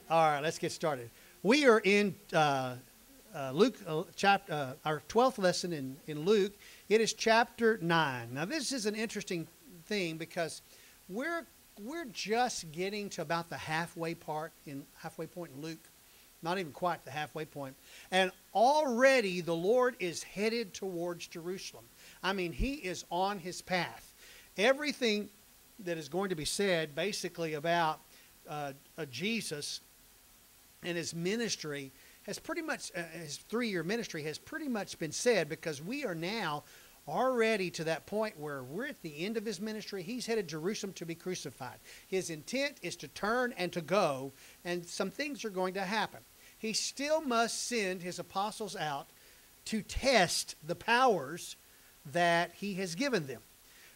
All right, let's get started. We are in Luke chapter, our 12th lesson in Luke. It is chapter 9. Now, this is an interesting thing because we're just getting to about the halfway point in Luke. Not even quite the halfway point. And already the Lord is headed towards Jerusalem. I mean, he is on his path. Everything that is going to be said basically about Jesus and his ministry has pretty much, his 3-year ministry has pretty much been said, because we are now already to that point where we're at the end of his ministry. He's headed to Jerusalem to be crucified. His intent is to turn and to go, and some things are going to happen. He still must send his apostles out to test the powers that he has given them.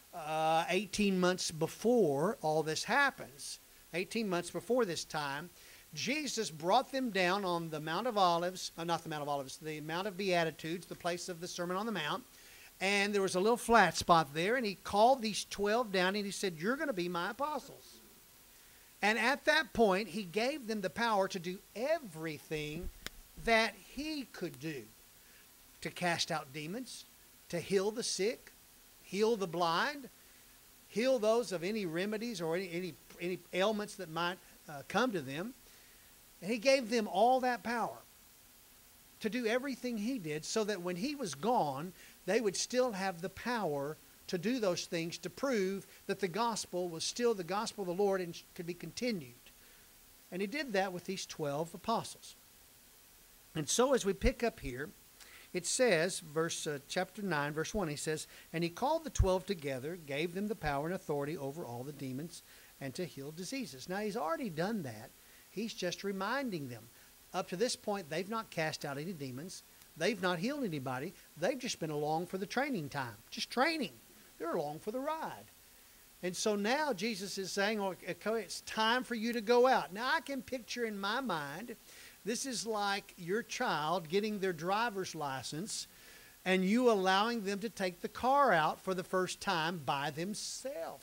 18 months before all this happens, 18 months before this time, Jesus brought them down on the Mount of Olives, not the Mount of Olives, the Mount of Beatitudes, the place of the Sermon on the Mount. And there was a little flat spot there, and he called these 12 down, and he said, "You're going to be my apostles." And at that point, he gave them the power to do everything that he could do. To cast out demons, to heal the sick, heal the blind, heal those of any remedies or any ailments that might come to them. And he gave them all that power to do everything he did, so that when he was gone, they would still have the power to do those things, to prove that the gospel was still the gospel of the Lord and could be continued. And he did that with these 12 apostles. And so as we pick up here, it says, chapter 9, verse 1, he says, "And he called the 12 together, gave them the power and authority over all the demons, and to heal diseases." Now, he's already done that. He's just reminding them. Up to this point, they've not cast out any demons. They've not healed anybody. They've just been along for the training time. Just training. They're along for the ride. And so now Jesus is saying, okay, it's time for you to go out. Now, I can picture in my mind, this is like your child getting their driver's license and you allowing them to take the car out for the first time by themselves.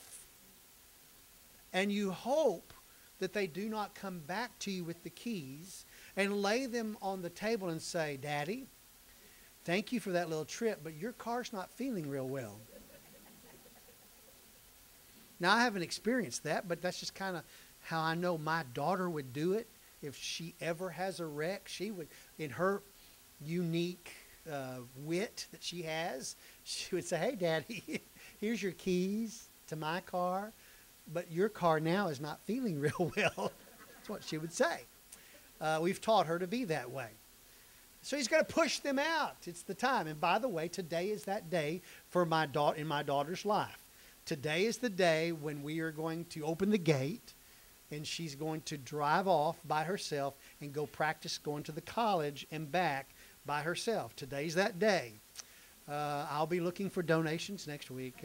And you hope that they do not come back to you with the keys and lay them on the table and say, "Daddy, thank you for that little trip, but your car's not feeling real well." Now, I haven't experienced that, but that's just kind of how I know my daughter would do it. If she ever has a wreck, she would, in her unique wit that she has, she would say, "Hey, Daddy, here's your keys to my car, but your car now is not feeling real well." That's what she would say. We've taught her to be that way. So he's going to push them out. It's the time. And by the way, today is that day for my daughter, in my daughter's life. Today is the day when we are going to open the gate, and she's going to drive off by herself and go practice going to the college and back by herself. Today's that day. I'll be looking for donations next week.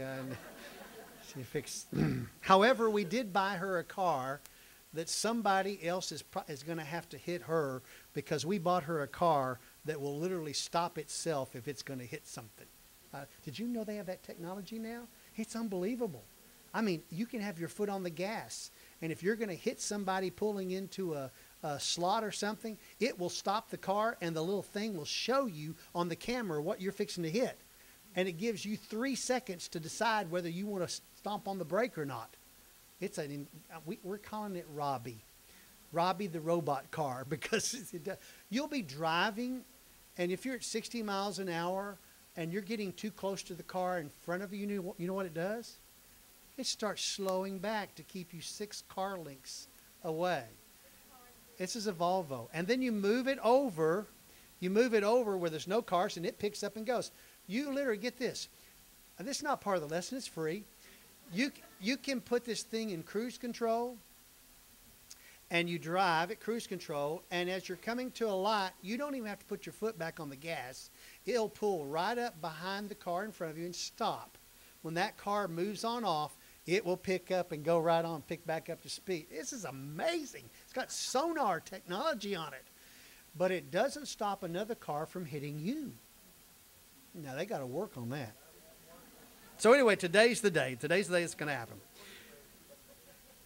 However, we did buy her a car that somebody else is going to have to hit her, because we bought her a car that will literally stop itself if it's going to hit something. Did you know they have that technology now? It's unbelievable. I mean, you can have your foot on the gas, and if you're going to hit somebody pulling into a slot or something, it will stop the car, and the little thing will show you on the camera what you're fixing to hit. And it gives you 3 seconds to decide whether you want to stomp on the brake or not. We're calling it Robbie the robot car, because you'll be driving, and if you're at 60 miles an hour and you're getting too close to the car in front of you, you know what it does? It starts slowing back to keep you 6 car lengths away. This is a Volvo. And then you move it over where there's no cars, and it picks up and goes. You literally, get this. This is not part of the lesson. It's free. You can put this thing in cruise control, and you drive at cruise control, and as you're coming to a light, you don't even have to put your foot back on the gas. It'll pull right up behind the car in front of you and stop. When that car moves on off, it will pick up and go right on, pick back up to speed. This is amazing. It's got sonar technology on it. But it doesn't stop another car from hitting you. Now, they got to work on that. So anyway, today's the day. Today's the day it's going to happen.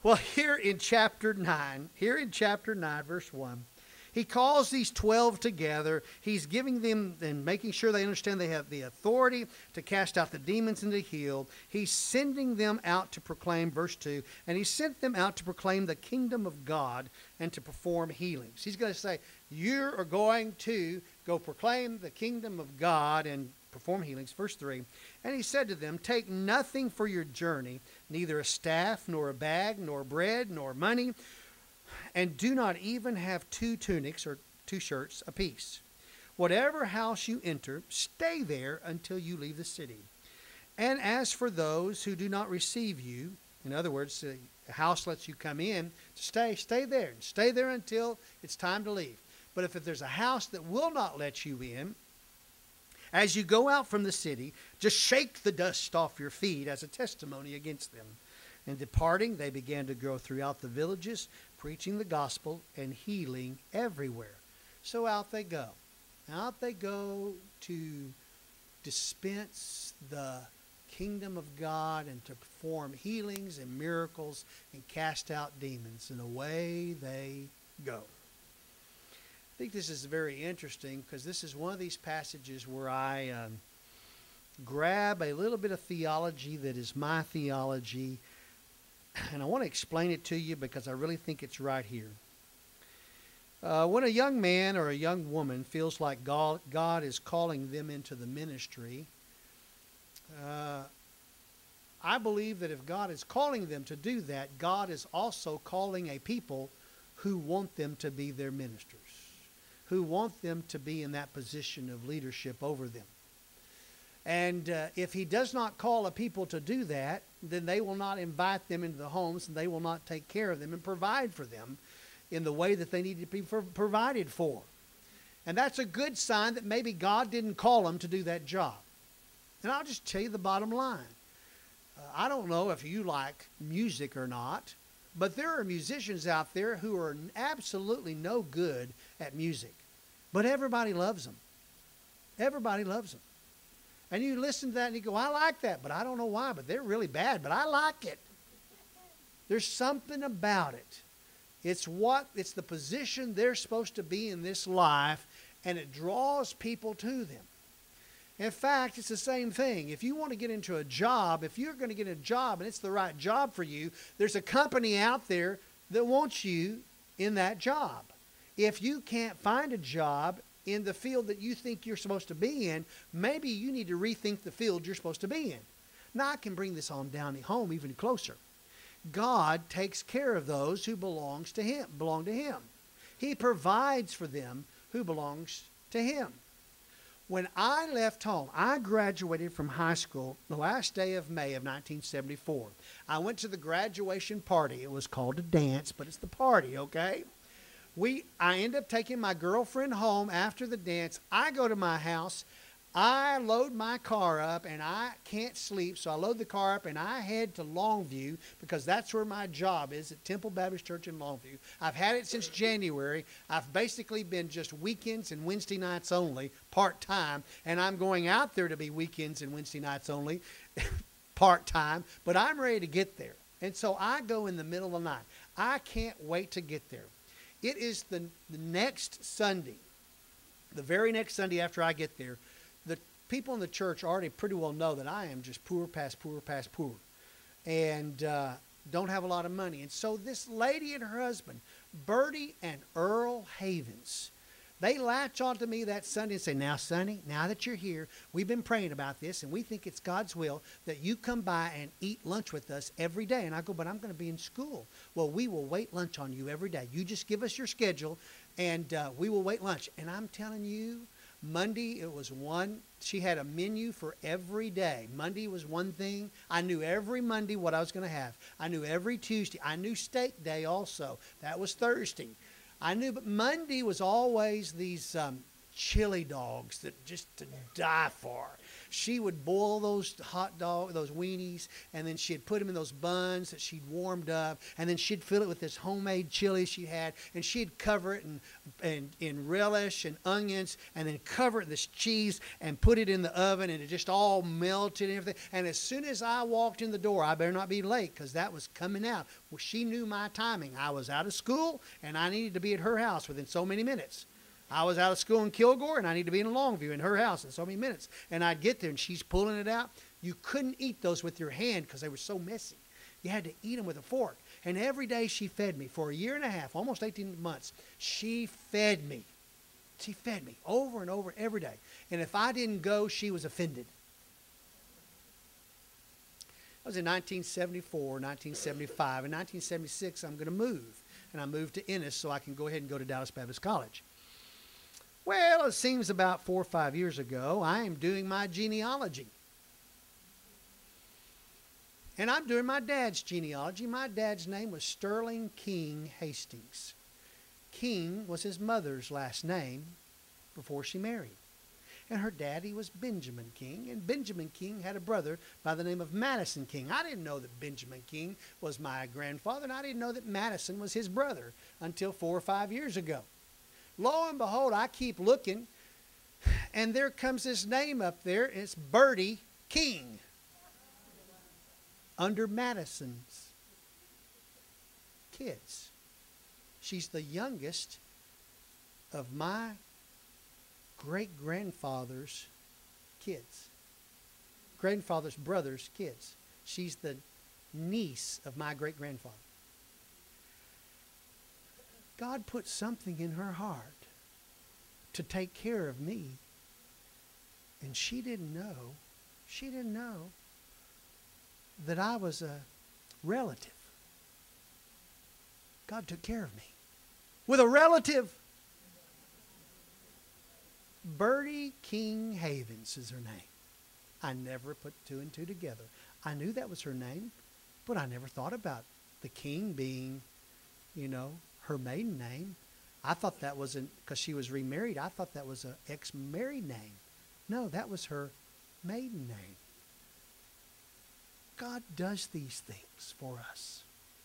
Well, here in chapter 9, verse 1, he calls these 12 together. He's giving them and making sure they understand they have the authority to cast out the demons and to heal. He's sending them out to proclaim, verse 2, and he sent them out to proclaim the kingdom of God and to perform healings. He's going to say, you are going to go proclaim the kingdom of God and perform healings. Verse 3, and he said to them, take nothing for your journey, neither a staff, nor a bag, nor bread, nor money, and do not even have 2 tunics or 2 shirts apiece. Whatever house you enter, stay there until you leave the city. And as for those who do not receive you, in other words, the house lets you come in to stay there. And stay there until it's time to leave. But if there's a house that will not let you in, as you go out from the city, just shake the dust off your feet as a testimony against them. And departing, they began to go throughout the villages, preaching the gospel and healing everywhere. So out they go. Out they go to dispense the kingdom of God and to perform healings and miracles and cast out demons. And away they go. I think this is very interesting because this is one of these passages where I grab a little bit of theology that is my theology, and I want to explain it to you because I really think it's right here. When a young man or a young woman feels like God is calling them into the ministry, I believe that if God is calling them to do that, God is also calling a people who want them to be their ministers, who want them to be in that position of leadership over them. And if he does not call a people to do that, then they will not invite them into the homes, and they will not take care of them and provide for them in the way that they need to be provided for. And that's a good sign that maybe God didn't call them to do that job. And I'll just tell you the bottom line. I don't know if you like music or not, but there are musicians out there who are absolutely no good at music. But everybody loves them. Everybody loves them. And you listen to that and you go, I like that, but I don't know why, but they're really bad, but I like it. There's something about it. It's the position they're supposed to be in this life, and it draws people to them. In fact, it's the same thing. If you want to get into a job, if you're going to get a job and it's the right job for you, there's a company out there that wants you in that job. If you can't find a job in the field that you think you're supposed to be in, maybe you need to rethink the field you're supposed to be in. Now, I can bring this on down home even closer. God takes care of those who belong to Him. He provides for them who belongs to Him. When I left home, I graduated from high school the last day of May of 1974. I went to the graduation party. It was called a dance, but it's the party, okay? I end up taking my girlfriend home after the dance. I go to my house. I load my car up, and I can't sleep, so I load the car up, and I head to Longview because that's where my job is, at Temple Baptist Church in Longview. I've had it since January. I've basically been just weekends and Wednesday nights only, part-time, and I'm going out there to be weekends and Wednesday nights only, part-time, but I'm ready to get there. And so I go in the middle of the night. I can't wait to get there. It is the next Sunday, the very next Sunday after I get there. The people in the church already pretty well know that I am just poor past poor, and don't have a lot of money. And so this lady and her husband, Bertie and Earl Havens, they latch onto me that Sunday and say, now, Sonny, now that you're here, we've been praying about this, and we think it's God's will that you come by and eat lunch with us every day. And I go, but I'm going to be in school. Well, we will wait lunch on you every day. You just give us your schedule, and we will wait lunch. And I'm telling you, Monday, it was one. She had a menu for every day. Monday was one thing. I knew every Monday what I was going to have. I knew every Tuesday. I knew steak day also. That was Thursday. I knew, but Monday was always these chili dogs that just to die for. she would boil those those weenies, and then she'd put them in those buns that she'd warmed up, and then she'd fill it with this homemade chili she had, and she'd cover it in relish and onions, and then cover it in this cheese and put it in the oven, and it just all melted and everything. And as soon as I walked in the door, I better not be late because that was coming out. Well, she knew my timing. I was out of school, and I needed to be at her house within so many minutes. I was out of school in Kilgore, and I needed to be in Longview in her house in so many minutes. And I'd get there, and she's pulling it out. You couldn't eat those with your hand because they were so messy. You had to eat them with a fork. And every day she fed me for a year and a half, almost 18 months. She fed me. She fed me over and over every day. And if I didn't go, she was offended. That was in 1974, 1975. In 1976, I'm going to move. And I moved to Ennis so I can go ahead and go to Dallas Baptist College. Well, it seems about 4 or 5 years ago, I am doing my genealogy. And I'm doing my dad's genealogy. My dad's name was Sterling King Hastings. King was his mother's last name before she married. And her daddy was Benjamin King. And Benjamin King had a brother by the name of Madison King. I didn't know that Benjamin King was my grandfather, and I didn't know that Madison was his brother until 4 or 5 years ago. Lo and behold, I keep looking, and there comes this name up there. It's Bertie King under Madison's kids. She's the youngest of my great-grandfather's kids. Grandfather's brother's kids. She's the niece of my great-grandfather. God put something in her heart to take care of me. And she didn't know that I was a relative. God took care of me with a relative. Bertie King Havens is her name. I never put 2 and 2 together. I knew that was her name, but I never thought about the King being, her maiden name. I thought that wasn't because she was remarried. I thought that was an ex-married name. No, that was her maiden name. God does these things for us.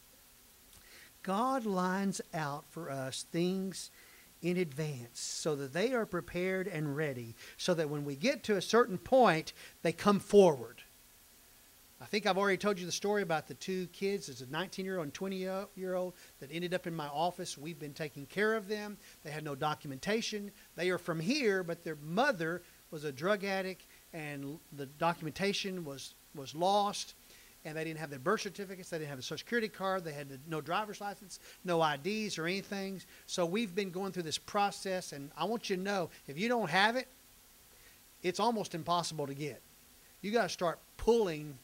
God lines out for us things in advance so that they are prepared and ready, so that when we get to a certain point, they come forward. I think I've already told you the story about the 2 kids. There's a 19-year-old and 20-year-old that ended up in my office. We've been taking care of them. They had no documentation. They are from here, but their mother was a drug addict, and the documentation was lost, and they didn't have their birth certificates. They didn't have a Social Security card. They had no driver's license, no IDs or anything. So we've been going through this process, and I want you to know, if you don't have it, it's almost impossible to get. You got to start pulling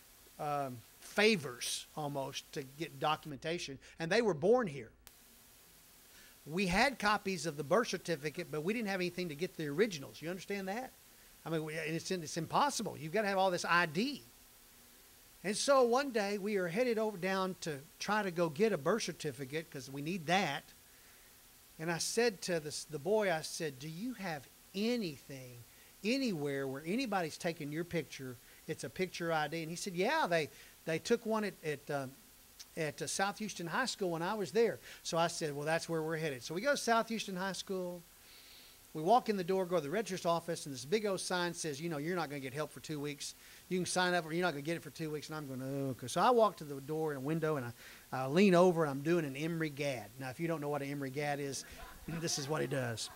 favors almost to get documentation. And they were born here. We had copies of the birth certificate, but we didn't have anything to get the originals. You understand that? I mean, it's impossible. You've got to have all this ID. And so one day we are headed down to try to go get a birth certificate because we need that. And I said to the boy, I said, do you have anything, anywhere where anybody's taken your picture? It's a picture ID. And he said, yeah, they took one at South Houston High School when I was there. So I said, well, that's where we're headed. So we go to South Houston High School. We walk in the door, go to the registrar's office, and this big old sign says, you're not going to get help for 2 weeks. You can sign up or you're not going to get it for 2 weeks. And I'm going, oh, okay. So I walk to the door and a window, and I lean over, and I'm doing an Emery Gad. Now, if you don't know what an Emery Gad is, this is what he does.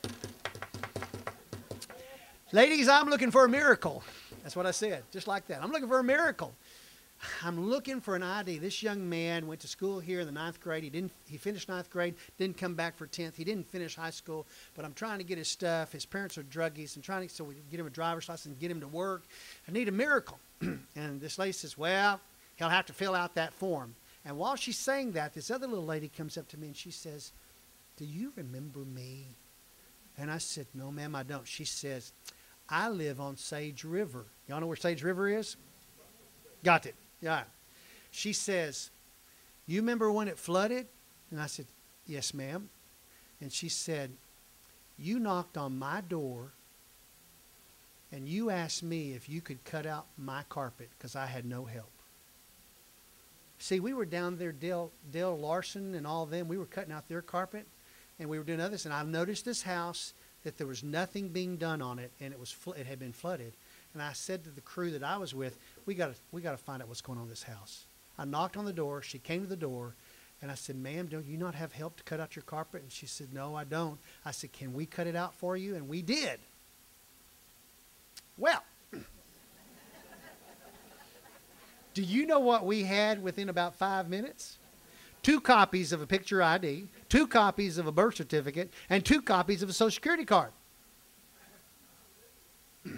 Ladies, I'm looking for a miracle. That's what I said, just like that. I'm looking for a miracle. I'm looking for an ID. This young man went to school here in the 9th grade. He finished 9th grade, didn't come back for 10th. He didn't finish high school, but I'm trying to get his stuff. His parents are druggies. So we get him a driver's license and get him to work. I need a miracle. And this lady says, well, he'll have to fill out that form. And while she's saying that, this other little lady comes up to me and she says, do you remember me? And I said, no, ma'am, I don't. She says, I live on Sage River. Y'all know where Sage River is? Got it. Yeah. She says, you remember when it flooded? And I said, yes, ma'am. And she said, you knocked on my door and you asked me if you could cut out my carpet because I had no help. See, we were down there, Dale Larson and all of them, we were cutting out their carpet, and we were doing others, and I noticed this house that there was nothing being done on it, and it had been flooded. And I said to the crew that I was with, we got to find out what's going on in this house. I knocked on the door. She came to the door, and I said, ma'am, don't you not have help to cut out your carpet? And she said, no, I don't. I said, can we cut it out for you? And we did. Well, do you know what we had within about 5 minutes? 2 copies of a picture ID, 2 copies of a birth certificate, and 2 copies of a Social Security card. Let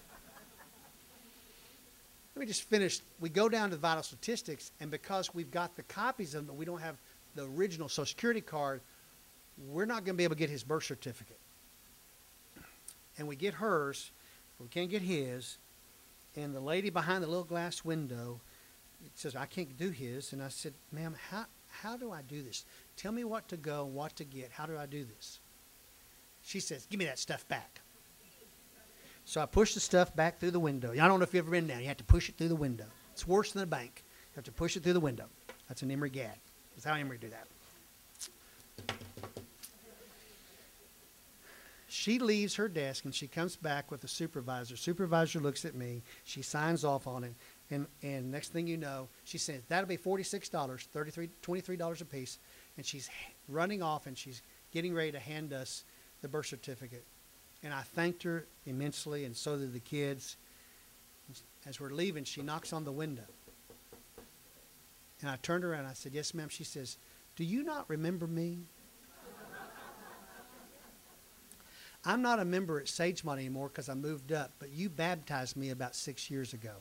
me just finish. We go down to the vital statistics, and because we've got the copies of them, but we don't have the original Social Security card, we're not going to be able to get his birth certificate. And we get hers, but we can't get his. And the lady behind the little glass window says, I can't do his. And I said, ma'am, how do I do this? Tell me what to go, what to get. How do I do this? She says, give me that stuff back. So I pushed the stuff back through the window. I don't know if you've ever been down. You have to push it through the window. It's worse than a bank. You have to push it through the window. That's an Emory gag. That's how Emory do that. She leaves her desk and she comes back with the supervisor. Supervisor looks at me. She signs off on it. And next thing you know, she says, that'll be $46, $23 a piece. And she's running off and she's getting ready to hand us the birth certificate. And I thanked her immensely, and so did the kids. As we're leaving, she knocks on the window. And I turned around and I said, yes, ma'am. She says, do you not remember me? I'm not a member at Sagemont anymore because I moved up, but you baptized me about 6 years ago.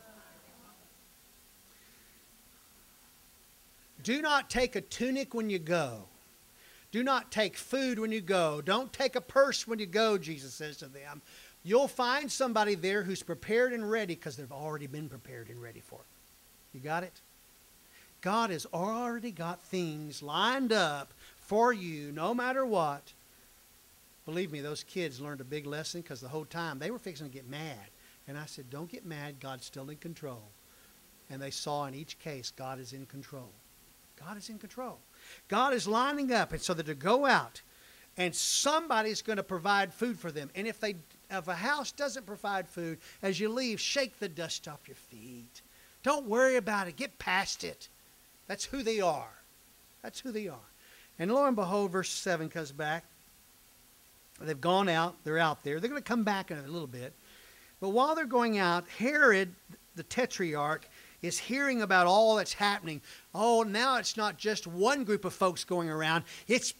Do not take a tunic when you go. Do not take food when you go. Don't take a purse when you go, Jesus says to them. You'll find somebody there who's prepared and ready because they've already been prepared and ready for it. You got it? God has already got things lined up for you no matter what. Believe me, those kids learned a big lesson because the whole time they were fixing to get mad. And I said, don't get mad. God's still in control. And they saw in each case, God is in control. God is in control. God is lining up, and so that to go out, and somebody's going to provide food for them. And if a house doesn't provide food, as you leave, shake the dust off your feet. Don't worry about it. Get past it. That's who they are. That's who they are. And lo and behold, verse 7 comes back. They've gone out. They're out there. They're going to come back in a little bit. But while they're going out, Herod, the tetrarch, is hearing about all that's happening. Oh, now it's not just one group of folks going around. It's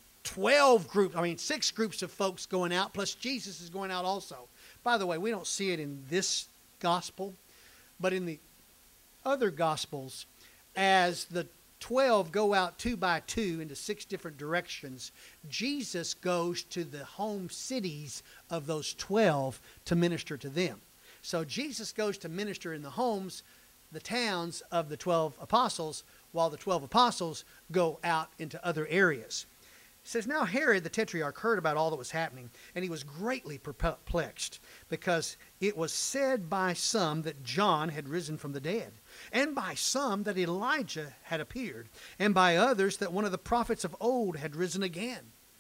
6 groups of folks going out, plus Jesus is going out also. By the way, we don't see it in this gospel, but in the other gospels, as the 12 go out 2 by 2 into 6 different directions, Jesus goes to the home cities of those 12 to minister to them. So Jesus goes to minister in the homes, the towns of the 12 apostles, while the 12 apostles go out into other areas. It says, now Herod the Tetrarch heard about all that was happening, and he was greatly perplexed, because it was said by some that John had risen from the dead, and by some that Elijah had appeared, and by others that one of the prophets of old had risen again.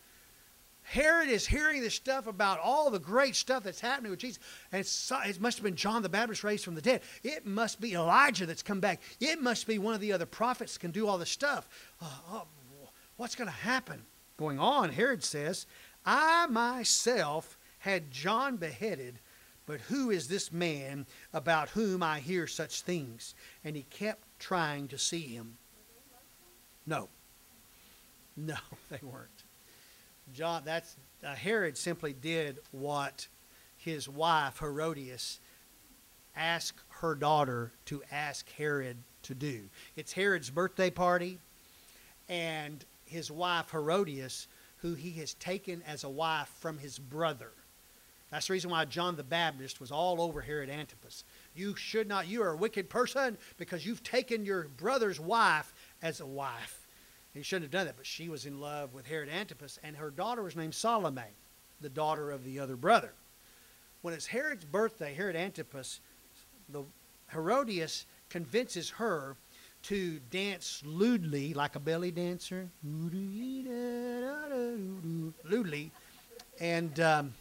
Herod is hearing this stuff about all the great stuff that's happening with Jesus. And it must have been John the Baptist raised from the dead. It must be Elijah that's come back. It must be one of the other prophets that can do all this stuff. What's going to happen? Going on, Herod says, I myself had John beheaded, but who is this man about whom I hear such things? And he kept trying to see him. No, they weren't. Herod simply did what his wife Herodias asked her daughter to ask Herod to do. It's Herod's birthday party, and his wife Herodias, who he has taken as a wife from his brother. That's the reason why John the Baptist was all over Herod Antipas. You are a wicked person because you've taken your brother's wife as a wife. He shouldn't have done that, but she was in love with Herod Antipas, and her daughter was named Salome, the daughter of the other brother. when it's Herod's birthday, Herod Antipas, the Herodias convinces her to dance lewdly, like a belly dancer, lewdly, and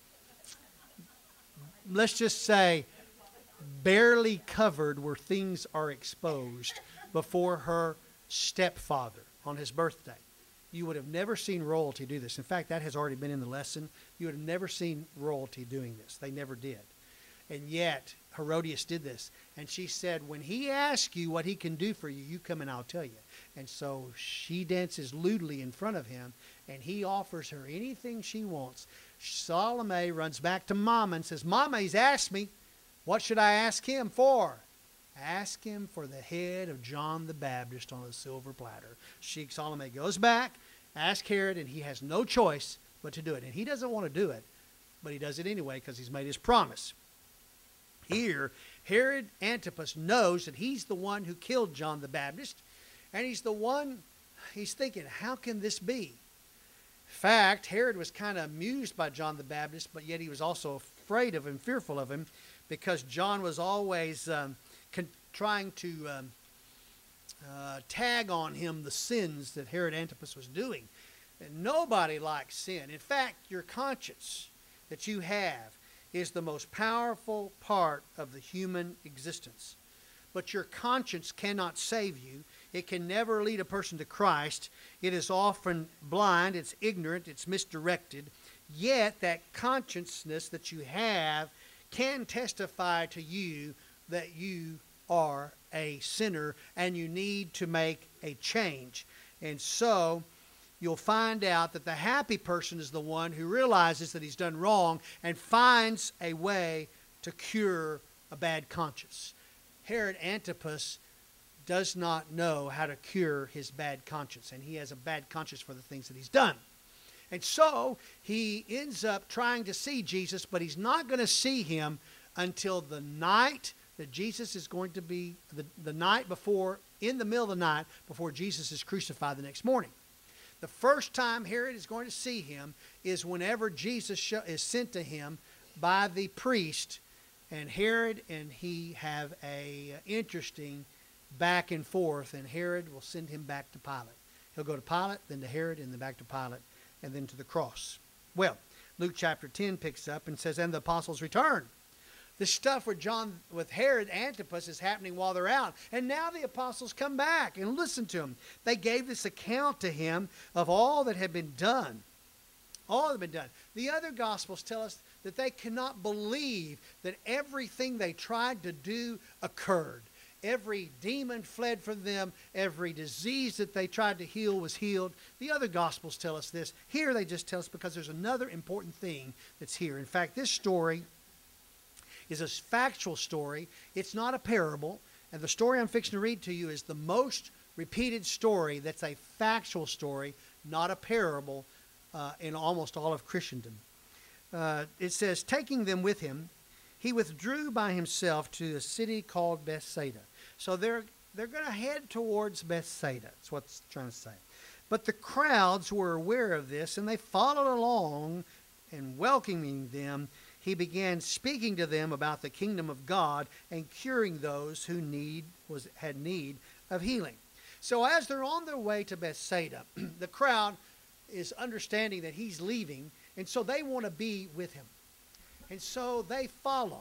let's just say barely covered where things are exposed before her stepfather on his birthday. You would have never seen royalty do this. In fact, that has already been in the lesson. You would have never seen royalty doing this. They never did. And yet, Herodias did this. And she said, when he asks you what he can do for you, you come and I'll tell you. And so she dances lewdly in front of him, and he offers her anything she wants. Salome runs back to Mama and says, Mama, he's asked me. What should I ask him for? Ask him for the head of John the Baptist on a silver platter. Salome goes back, asks Herod, and he has no choice but to do it. And he doesn't want to do it, but he does it anyway because he's made his promise. Here, Herod Antipas knows that he's the one who killed John the Baptist, and he's thinking, how can this be? In fact, Herod was kind of amused by John the Baptist, but yet he was also afraid of him, fearful of him, because John was always trying to tag on him the sins that Herod Antipas was doing. And nobody likes sin. In fact, your conscience that you have is the most powerful part of the human existence. But your conscience cannot save you. It can never lead a person to Christ. It is often blind, it's ignorant, it's misdirected. Yet that consciousness that you have can testify to you that you are a sinner and you need to make a change. And so you'll find out that the happy person is the one who realizes that he's done wrong and finds a way to cure a bad conscience. Herod Antipas does not know how to cure his bad conscience, and he has a bad conscience for the things that he's done. And so he ends up trying to see Jesus, but he's not going to see him until the night that Jesus is going to be, the night before, in the middle of the night, before Jesus is crucified the next morning. The first time Herod is going to see him is whenever Jesus is sent to him by the priest, and Herod and he have a interesting back and forth, and Herod will send him back to Pilate. He'll go to Pilate, then to Herod, and then back to Pilate, and then to the cross. Well, Luke chapter 10 picks up and says, and the apostles returned. This stuff with Herod Antipas is happening while they're out. And now the apostles come back and listen to him. They gave this account to him of all that had been done. All that had been done. The other Gospels tell us that they cannot believe that everything they tried to do occurred. Every demon fled from them. Every disease that they tried to heal was healed. The other Gospels tell us this. Here they just tell us because there's another important thing that's here. In fact, this story is a factual story. It's not a parable. And the story I'm fixing to read to you is the most repeated story that's a factual story, not a parable, in almost all of Christendom. It says, taking them with him, he withdrew by himself to a city called Bethsaida. So they're going to head towards Bethsaida. That's what it's trying to say. But the crowds were aware of this, and they followed along and welcoming them. He began speaking to them about the kingdom of God and curing those who had need of healing. So as they're on their way to Bethsaida, the crowd is understanding that he's leaving, and so they want to be with him. And so they follow.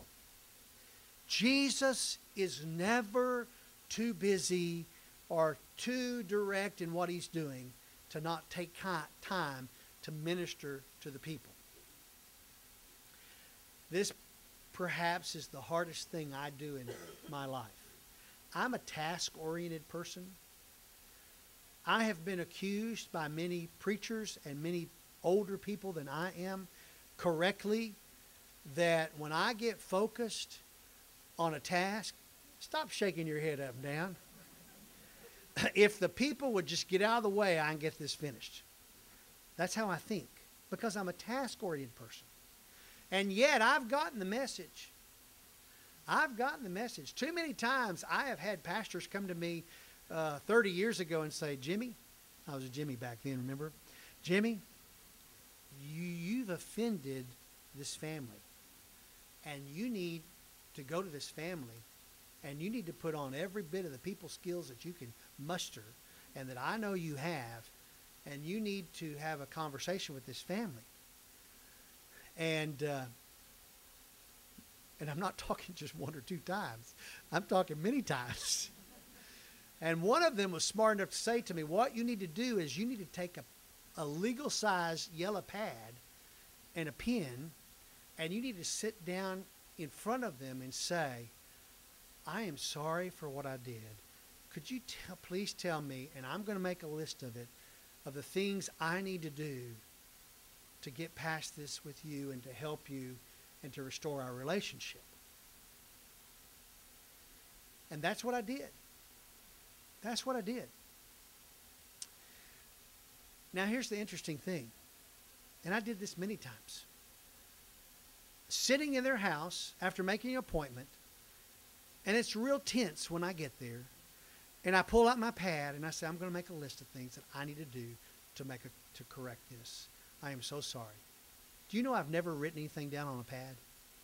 Jesus is never too busy or too direct in what he's doing to not take time to minister to the people. This perhaps is the hardest thing I do in my life. I'm a task-oriented person. I have been accused by many preachers and many older people than I am correctly that when I get focused on a task, stop shaking your head up and down. If the people would just get out of the way, I can get this finished. That's how I think, because I'm a task-oriented person. And yet I've gotten the message. I've gotten the message. Too many times I have had pastors come to me 30 years ago and say, Jimmy, I was a Jimmy back then, remember? Jimmy, you've offended this family. And you need to go to this family, and you need to put on every bit of the people skills that you can muster and that I know you have, and you need to have a conversation with this family. And I'm not talking just one or two times. I'm talking many times. And one of them was smart enough to say to me, what you need to do is you need to take a legal-size yellow pad and a pen, and you need to sit down in front of them and say, I am sorry for what I did. Could you please tell me, and I'm going to make a list of it, of the things I need to do to get past this with you and to help you and to restore our relationship. And that's what I did. That's what I did. Now here's the interesting thing, and I did this many times. Sitting in their house after making an appointment, and it's real tense when I get there, and I pull out my pad and I say, I'm going to make a list of things that I need to do to correct this. I am so sorry. Do you know I've never written anything down on a pad?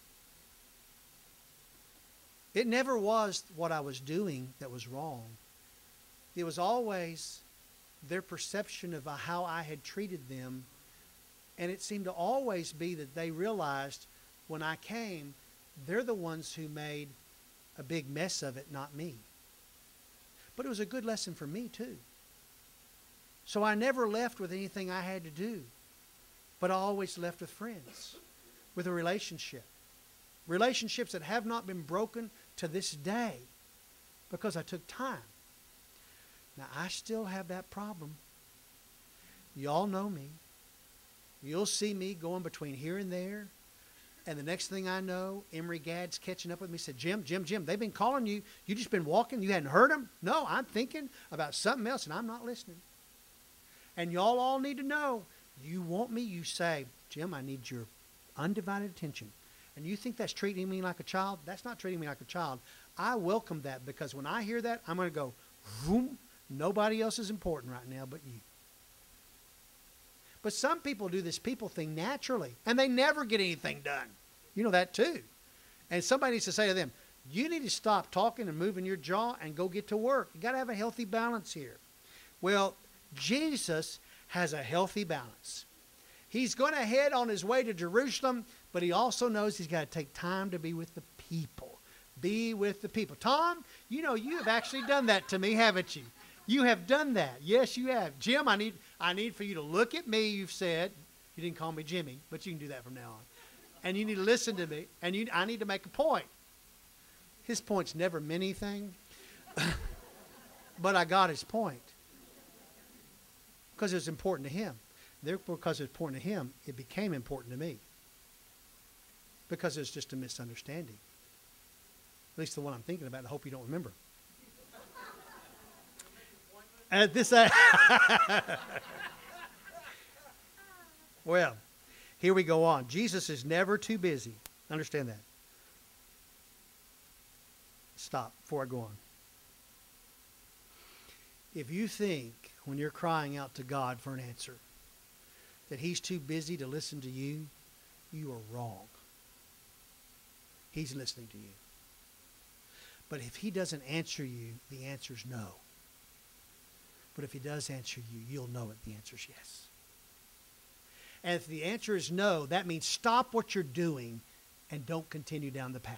It never was what I was doing that was wrong. It was always their perception of how I had treated them. And it seemed to always be that they realized when I came, they're the ones who made a big mess of it, not me. But it was a good lesson for me too. So I never left with anything I had to do. But I always left with friends, with a relationship. Relationships that have not been broken to this day because I took time. Now, I still have that problem. Y'all know me. You'll see me going between here and there. And the next thing I know, Emery Gadd's catching up with me. Said, Jim, they've been calling you. You just been walking. You hadn't heard them? No, I'm thinking about something else, and I'm not listening. And y'all all need to know, you want me, you say, Jim, I need your undivided attention. And you think that's treating me like a child? That's not treating me like a child. I welcome that, because when I hear that, I'm going to go, vroom, nobody else is important right now but you. But some people do this people thing naturally, and they never get anything done. You know that too. And somebody needs to say to them, you need to stop talking and moving your jaw and go get to work. You got to have a healthy balance here. Well, Jesus has a healthy balance. He's going to head on his way to Jerusalem, but he also knows he's got to take time to be with the people. Be with the people. Tom, you know you have actually done that to me, haven't you? You have done that. Yes, you have. Jim, I need for you to look at me, you've said. You didn't call me Jimmy, but you can do that from now on. And you need to listen to me, and I need to make a point. His point's never meant anything, but I got his point. Because it was important to him. Therefore, because it was important to him, it became important to me. Because it was just a misunderstanding. At least the one I'm thinking about. I hope you don't remember. At this, well, here we go on. Jesus is never too busy. Understand that. Stop before I go on. If you think when you're crying out to God for an answer that he's too busy to listen to you, you are wrong. He's listening to you. But if he doesn't answer you, the answer is no. But if he does answer you, you'll know it. The answer is yes. And if the answer is no, that means stop what you're doing and don't continue down the path.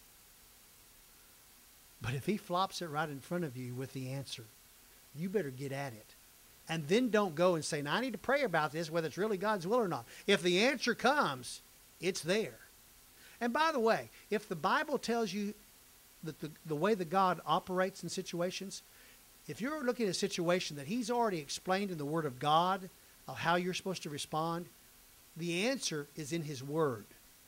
But if he flops it right in front of you with the answer, you better get at it. And then don't go and say, now I need to pray about this, whether it's really God's will or not. If the answer comes, it's there. And by the way, if the Bible tells you that the way that God operates in situations, if you're looking at a situation that he's already explained in the Word of God of how you're supposed to respond, the answer is in his Word.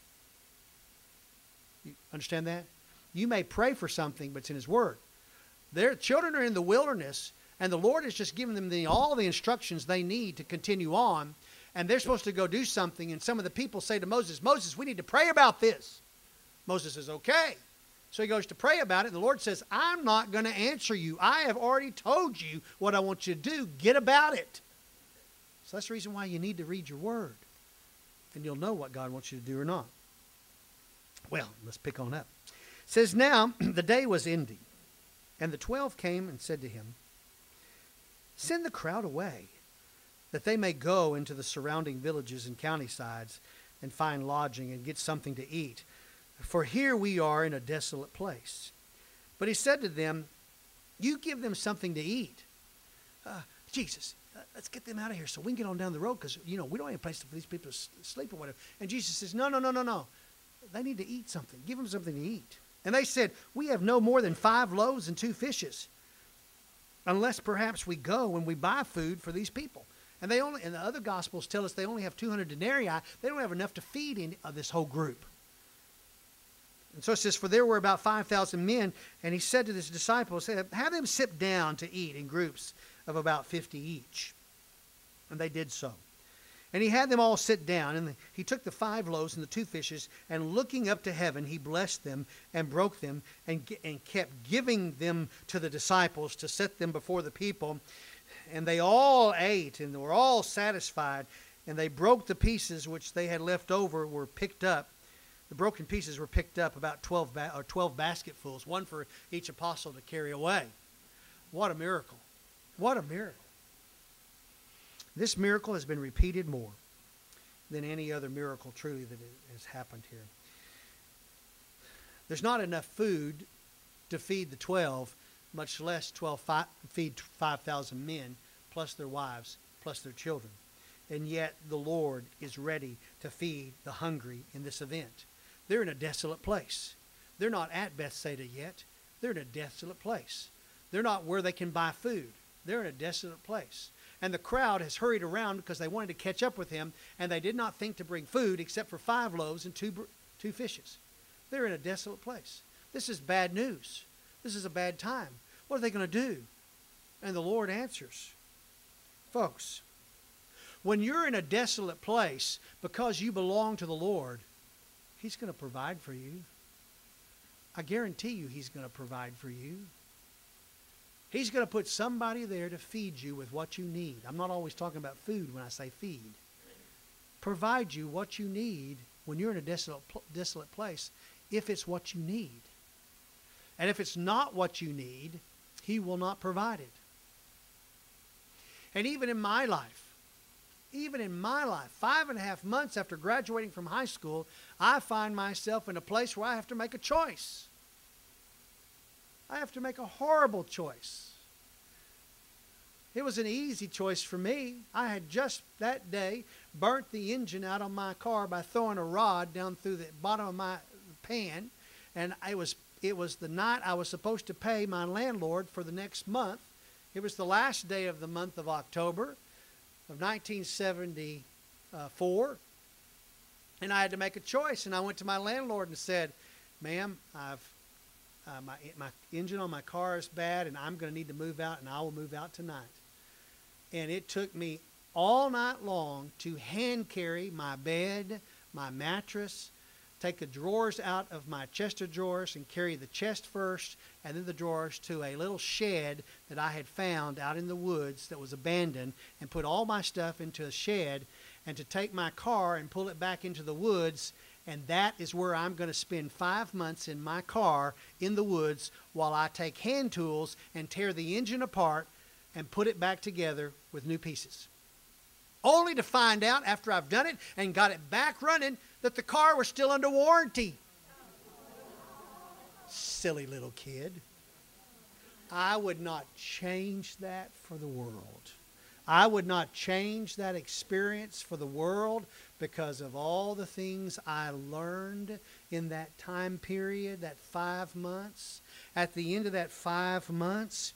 You understand that? You may pray for something, but it's in his Word. Their children are in the wilderness, and the Lord has just given them all the instructions they need to continue on, and they're supposed to go do something, and some of the people say to Moses, Moses, we need to pray about this. Moses says, okay. So he goes to pray about it, and the Lord says, I'm not going to answer you. I have already told you what I want you to do. Get about it. So that's the reason why you need to read your Word, and you'll know what God wants you to do or not. Well, let's pick on up. It says, now the day was ending, and the 12 came and said to him, send the crowd away, that they may go into the surrounding villages and countrysides and find lodging and get something to eat. For here we are in a desolate place. But he said to them, you give them something to eat. Jesus, let's get them out of here so we can get on down the road because, we don't have a place for these people to sleep or whatever. And Jesus says, no. They need to eat something. Give them something to eat. And they said, we have no more than 5 loaves and 2 fishes, unless perhaps we go and we buy food for these people. And the other Gospels tell us they only have 200 denarii. They don't have enough to feed this whole group. And so it says, for there were about 5,000 men, and he said to his disciples, have them sit down to eat in groups of about 50 each. And they did so. And he had them all sit down, and he took the 5 loaves and the 2 fishes, and looking up to heaven, he blessed them and broke them and kept giving them to the disciples to set them before the people. And they all ate, and they were all satisfied, and they broke the pieces which they had left over were picked up. The broken pieces were picked up, about 12 basketfuls, one for each apostle to carry away. What a miracle. What a miracle. This miracle has been repeated more than any other miracle truly that has happened here. There's not enough food to feed the 12, much less feed 5,000 men, plus their wives, plus their children. And yet the Lord is ready to feed the hungry in this event. They're in a desolate place. They're not at Bethsaida yet. They're in a desolate place. They're not where they can buy food. They're in a desolate place. And the crowd has hurried around because they wanted to catch up with him, and they did not think to bring food except for 5 loaves and 2 fishes. They're in a desolate place. This is bad news. This is a bad time. What are they going to do? And the Lord answers. Folks, when you're in a desolate place because you belong to the Lord, He's going to provide for you. I guarantee you He's going to provide for you. He's going to put somebody there to feed you with what you need. I'm not always talking about food when I say feed. Provide you what you need when you're in a desolate place, if it's what you need. And if it's not what you need, He will not provide it. And even in my life, 5.5 months after graduating from high school, I find myself in a place where I have to make a choice. I have to make a horrible choice. It was an easy choice for me. I had just that day burnt the engine out on my car by throwing a rod down through the bottom of my pan. And it was the night I was supposed to pay my landlord for the next month. It was the last day of the month of October of 1974. And I had to make a choice. And I went to my landlord and said, ma'am, my engine on my car is bad, and I'm going to need to move out, and I will move out tonight. And it took me all night long to hand carry my bed, my mattress, take the drawers out of my chest of drawers and carry the chest first, and then the drawers to a little shed that I had found out in the woods that was abandoned, and put all my stuff into a shed, and to take my car and pull it back into the woods. And that is where I'm going to spend 5 months in my car in the woods while I take hand tools and tear the engine apart and put it back together with new pieces. Only to find out after I've done it and got it back running that the car was still under warranty. Silly little kid. I would not change that for the world. I would not change that experience for the world because of all the things I learned in that time period, that 5 months. At the end of that 5 months,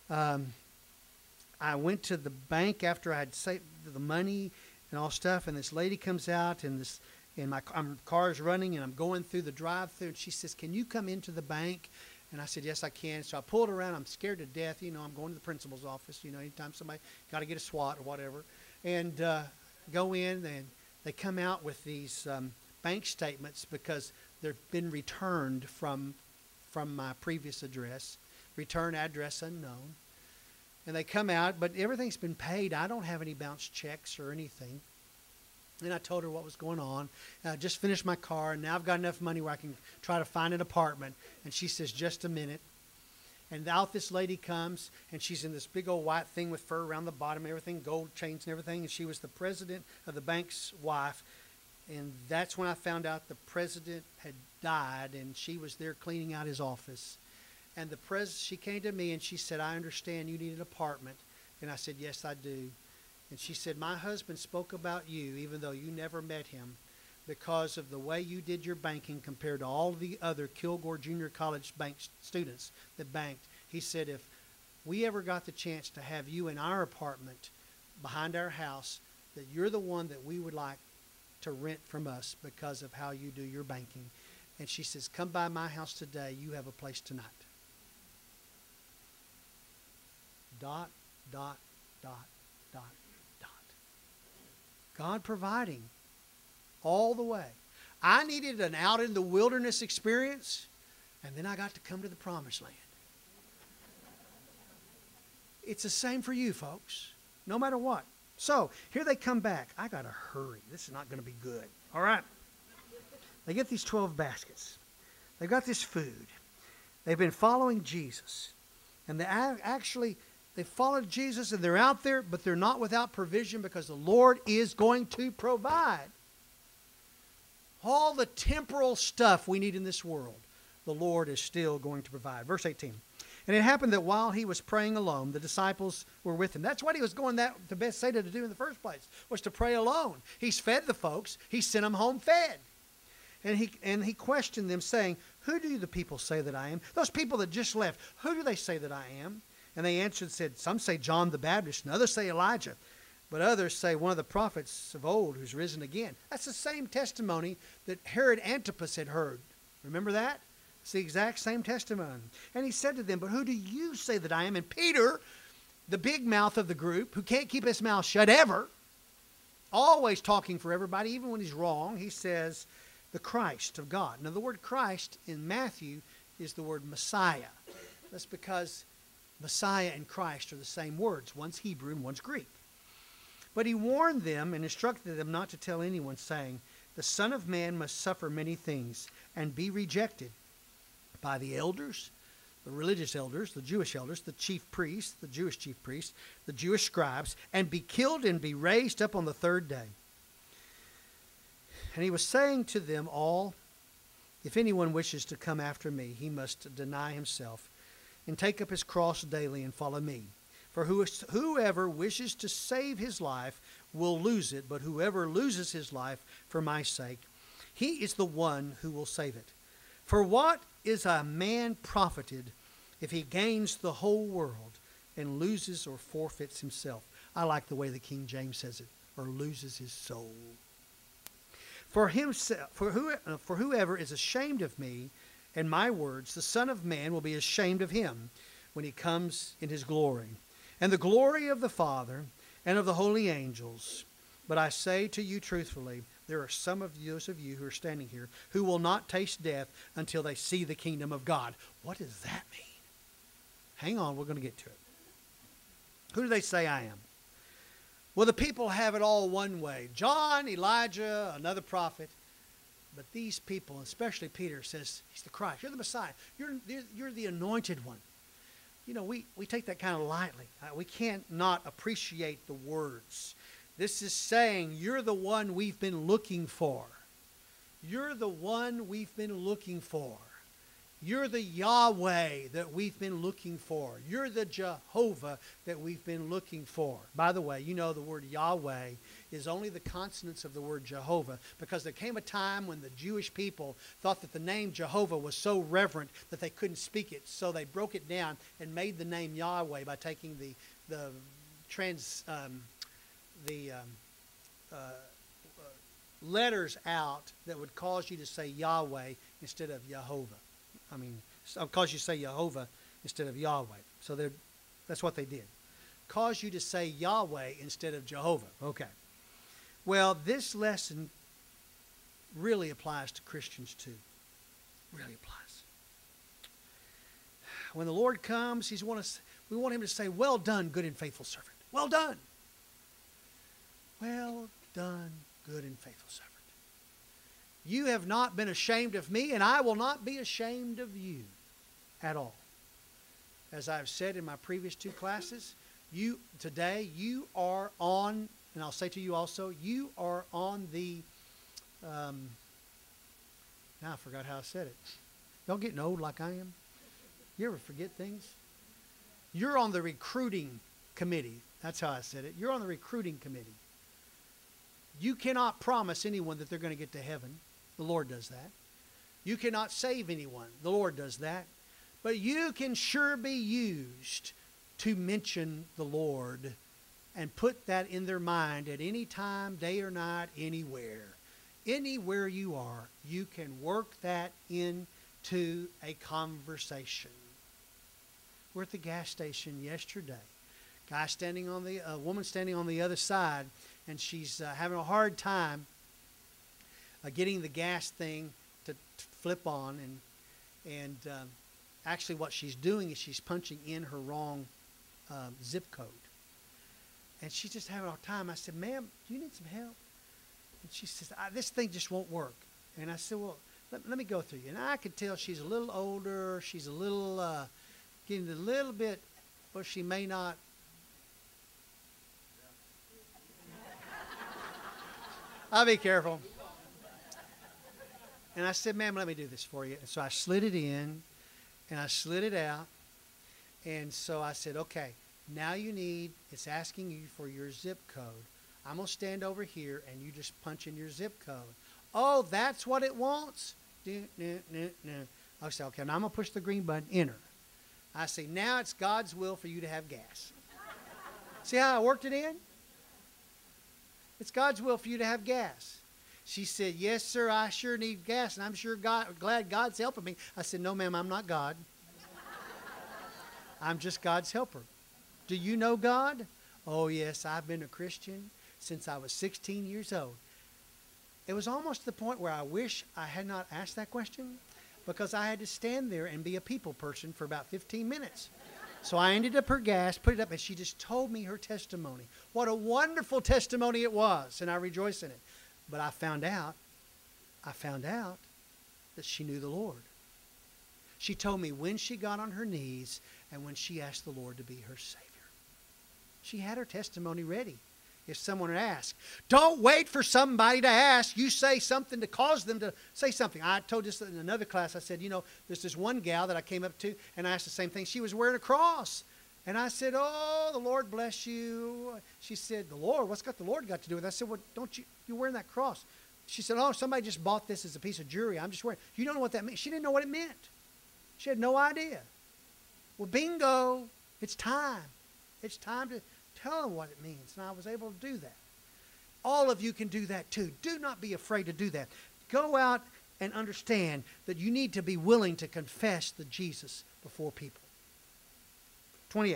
I went to the bank after I had saved the money and all stuff, and this lady comes out, and my car is running, and I'm going through the drive-thru, and she says, "Can you come into the bank?" And I said, "Yes, I can." So I pulled around. I'm scared to death. I'm going to the principal's office. Anytime somebody got to get a SWAT or whatever. And go in, and they come out with these bank statements because they've been returned from my previous address. Return address unknown. And they come out, but everything's been paid. I don't have any bounced checks or anything. And I told her what was going on. I just finished my car, and now I've got enough money where I can try to find an apartment. And she says, just a minute. And out this lady comes, and she's in this big old white thing with fur around the bottom, everything, gold chains and everything. And she was the president of the bank's wife. And that's when I found out the president had died, and she was there cleaning out his office. And she came to me, and she said, I understand you need an apartment. And I said, yes, I do. And she said, my husband spoke about you, even though you never met him, because of the way you did your banking compared to all the other Kilgore Junior College bank students that banked. He said, if we ever got the chance to have you in our apartment behind our house, that you're the one that we would like to rent from us because of how you do your banking. And she says, come by my house today. You have a place tonight. Dot, dot, dot, dot, dot. God providing all the way. I needed an out in the wilderness experience, and then I got to come to the promised land. It's the same for you, folks, no matter what. So, here they come back. I got to hurry. This is not going to be good. All right. They get these 12 baskets. They've got this food. They've been following Jesus. And they followed Jesus, and they're out there, but they're not without provision because the Lord is going to provide. All the temporal stuff we need in this world, the Lord is still going to provide. Verse 18. And it happened that while he was praying alone, the disciples were with him. That's what he was going to Bethsaida to do in the first place, was to pray alone. He's fed the folks. He sent them home fed. And he questioned them, saying, who do the people say that I am? Those people that just left, who do they say that I am? And they answered and said, some say John the Baptist, and others say Elijah, but others say one of the prophets of old who's risen again. That's the same testimony that Herod Antipas had heard. Remember that? It's the exact same testimony. And he said to them, but who do you say that I am? And Peter, the big mouth of the group, who can't keep his mouth shut ever, always talking for everybody, even when he's wrong, he says, the Christ of God. Now, the word Christ in Matthew is the word Messiah. That's because Messiah and Christ are the same words. One's Hebrew and one's Greek. But he warned them and instructed them not to tell anyone, saying, the Son of Man must suffer many things and be rejected by the elders, the religious elders, the Jewish elders, the chief priests, the Jewish chief priests, the Jewish scribes, and be killed and be raised up on the third day. And he was saying to them all, if anyone wishes to come after me, he must deny himself and take up his cross daily and follow me. For whoever wishes to save his life will lose it, but whoever loses his life for my sake, he is the one who will save it. For what is a man profited if he gains the whole world and loses or forfeits himself? I like the way the King James says it, or loses his soul. For whoever is ashamed of me and my words, the Son of Man will be ashamed of him when he comes in his glory, and the glory of the Father and of the holy angels. But I say to you truthfully, there are some of those of you who are standing here who will not taste death until they see the kingdom of God. What does that mean? Hang on, we're going to get to it. Who do they say I am? Well, the people have it all one way. John, Elijah, another prophet. But these people, especially Peter, says, he's the Christ. You're the Messiah. You're the anointed one. You know, we take that kind of lightly. We can't not appreciate the words. This is saying, you're the one we've been looking for. You're the one we've been looking for. You're the Yahweh that we've been looking for. You're the Jehovah that we've been looking for. By the way, you know the word Yahweh is only the consonants of the word Jehovah, because there came a time when the Jewish people thought that the name Jehovah was so reverent that they couldn't speak it. So they broke it down and made the name Yahweh by taking the letters out that would cause you to say Yahweh instead of Jehovah. Cause you say Jehovah instead of Yahweh. So that's what they did. Cause you to say Yahweh instead of Jehovah. Okay. Well, this lesson really applies to Christians too. Really applies. When the Lord comes, we want him to say, well done, good and faithful servant. Well done. Well done, good and faithful servant. You have not been ashamed of me, and I will not be ashamed of you at all. As I've said in my previous 2 classes, today you are on, and I'll say to you also, you are on the, now I forgot how I said it. Y'all getting old like I am? You ever forget things? You're on the recruiting committee. That's how I said it. You're on the recruiting committee. You cannot promise anyone that they're going to get to heaven. The Lord does that. You cannot save anyone. The Lord does that. But you can sure be used to mention the Lord and put that in their mind at any time, day or night, anywhere. Anywhere you are, you can work that into a conversation. We're at the gas station yesterday. A woman standing on the other side, and she's having a hard time getting the gas thing to flip on, and actually what she's doing is she's punching in her wrong zip code. And she's just having a hard time. I said, ma'am, do you need some help? And she says, this thing just won't work. And I said, well, let me go through you. And I could tell she's a little older. She's a little, getting a little bit, well, she may not. I'll be careful. And I said, ma'am, let me do this for you. And so I slid it in, and I slid it out. And so I said, okay, now it's asking you for your zip code. I'm going to stand over here, and you just punch in your zip code. Oh, that's what it wants? I said, okay, now I'm going to push the green button, enter. I say, now it's God's will for you to have gas. See how I worked it in? It's God's will for you to have gas. She said, yes, sir, I sure need gas, and I'm sure glad God's helping me. I said, no, ma'am, I'm not God. I'm just God's helper. Do you know God? Oh, yes, I've been a Christian since I was 16 years old. It was almost to the point where I wish I had not asked that question, because I had to stand there and be a people person for about 15 minutes. So I ended up her gas, put it up, and she just told me her testimony. What a wonderful testimony it was, and I rejoice in it. But I found out that she knew the Lord. She told me when she got on her knees and when she asked the Lord to be her Savior. She had her testimony ready. If someone had asked, don't wait for somebody to ask. You say something to cause them to say something. I told this in another class. I said, there's this one gal that I came up to, and I asked the same thing. She was wearing a cross. And I said, oh, the Lord bless you. She said, the Lord? What's the Lord got to do with it? I said, well, you're wearing that cross. She said, oh, somebody just bought this as a piece of jewelry. I'm just wearing it. You don't know what that means. She didn't know what it meant. She had no idea. Well, bingo, it's time. It's time to tell them what it means. And I was able to do that. All of you can do that too. Do not be afraid to do that. Go out and understand that you need to be willing to confess the Jesus before people. 28.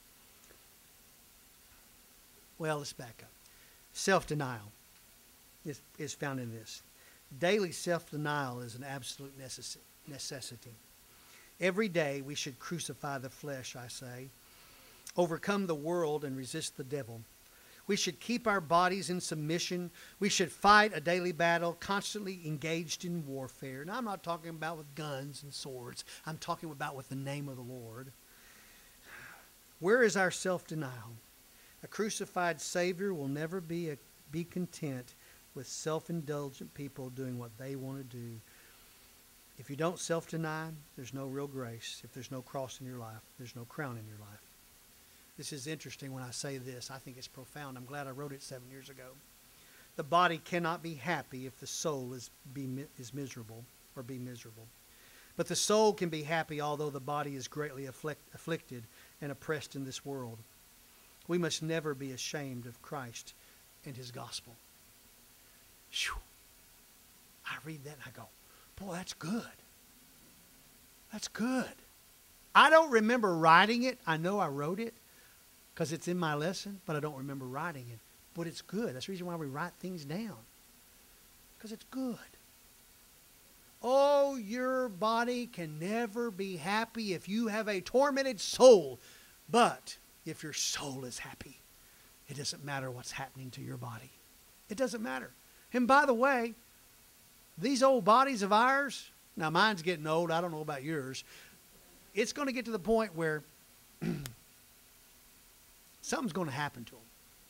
Well, let's back up. Self-denial is found in this. Daily self-denial is an absolute necessity. Every day we should crucify the flesh, I say, overcome the world and resist the devil. We should keep our bodies in submission. We should fight a daily battle, constantly engaged in warfare. Now, I'm not talking about with guns and swords. I'm talking about with the name of the Lord. Where is our self-denial? A crucified Savior will never be content with self-indulgent people doing what they want to do. If you don't self-deny, there's no real grace. If there's no cross in your life, there's no crown in your life. This is interesting when I say this. I think it's profound. I'm glad I wrote it 7 years ago. The body cannot be happy if the soul is miserable or be miserable. But the soul can be happy although the body is greatly afflicted and oppressed in this world. We must never be ashamed of Christ and his gospel. Whew. I read that and I go, boy, that's good. That's good. I don't remember writing it. I know I wrote it because it's in my lesson, but I don't remember writing it. But it's good. That's the reason why we write things down. Because it's good. Oh, your body can never be happy if you have a tormented soul. But if your soul is happy, it doesn't matter what's happening to your body. It doesn't matter. And by the way, these old bodies of ours, now mine's getting old, I don't know about yours, it's going to get to the point where something's going to happen to them.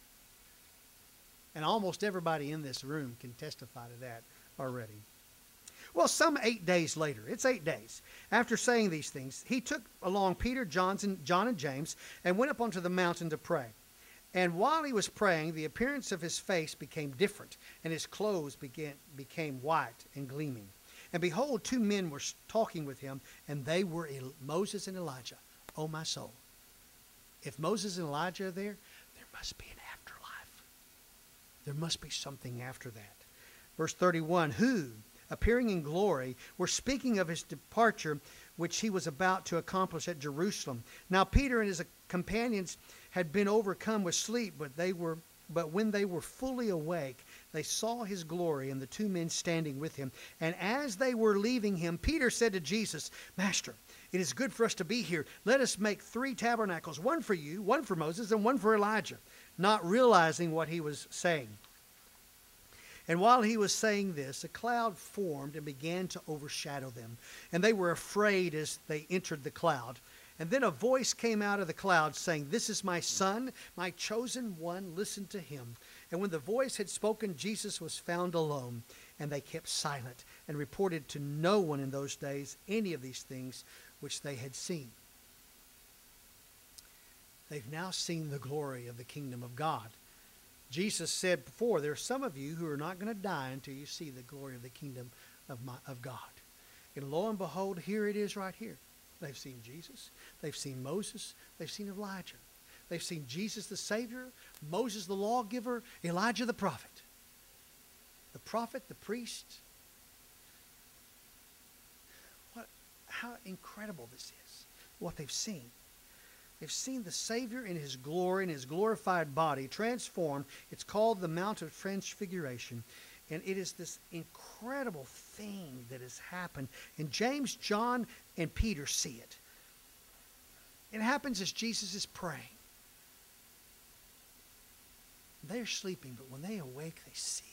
And almost everybody in this room can testify to that already. Well, some 8 days later, it's 8 days, after saying these things, he took along Peter, John, and James, and went up onto the mountain to pray. And while he was praying, the appearance of his face became different, and his clothes became white and gleaming. And behold, 2 men were talking with him, and they were Moses and Elijah. Oh, my soul. If Moses and Elijah are there, there must be an afterlife. There must be something after that. Verse 31, who, appearing in glory, were speaking of his departure, which he was about to accomplish at Jerusalem. Now Peter and his companions had been overcome with sleep, but when they were fully awake, they saw his glory and the 2 men standing with him. And as they were leaving him, Peter said to Jesus, Master, it is good for us to be here. Let us make 3 tabernacles, one for you, one for Moses, and one for Elijah, not realizing what he was saying. And while he was saying this, a cloud formed and began to overshadow them. And they were afraid as they entered the cloud. And then a voice came out of the cloud saying, This is my son, my chosen one, listen to him. And when the voice had spoken, Jesus was found alone. And they kept silent and reported to no one in those days any of these things which they had seen. They've now seen the glory of the kingdom of God. Jesus said before, there are some of you who are not going to die until you see the glory of the kingdom of God. And lo and behold, here it is right here. They've seen Jesus. They've seen Moses. They've seen Elijah. They've seen Jesus the Savior, Moses the lawgiver, Elijah the prophet. The prophet, the priest. How incredible this is, what they've seen. They've seen the Savior in his glory, in his glorified body, transformed. It's called the Mount of Transfiguration. And it is this incredible thing that has happened. And James, John, and Peter see it. It happens as Jesus is praying. They're sleeping, but when they awake, they see